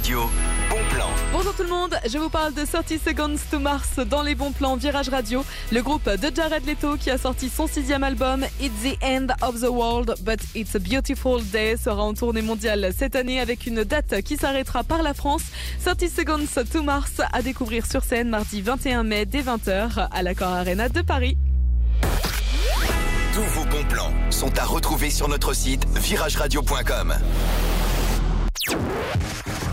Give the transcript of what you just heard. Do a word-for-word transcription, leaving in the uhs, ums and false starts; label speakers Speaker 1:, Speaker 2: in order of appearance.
Speaker 1: Radio, bon plan.
Speaker 2: Bonjour tout le monde, je vous parle de thirty Seconds to Mars dans les bons plans Virage Radio. Le groupe de Jared Leto qui a sorti son sixième album It's the End of the World but It's a Beautiful Day sera en tournée mondiale cette année avec une date qui s'arrêtera par la France. thirty Seconds to Mars à découvrir sur scène mardi vingt et un mai dès vingt heures à l'Accor Arena de Paris.
Speaker 1: Tous vos bons plans sont à retrouver sur notre site virage radio point com.